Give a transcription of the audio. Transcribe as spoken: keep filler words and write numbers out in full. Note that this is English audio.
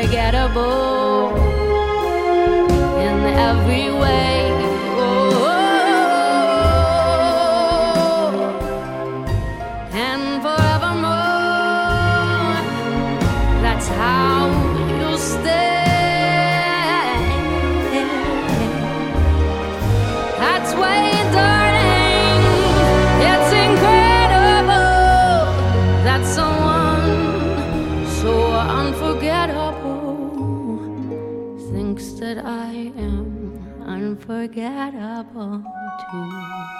unforgettable in every way. Oh, and forevermore, that's how you'll stay. That's why, darling, it's incredible that someone so unforgettable thinks that I am unforgettable too.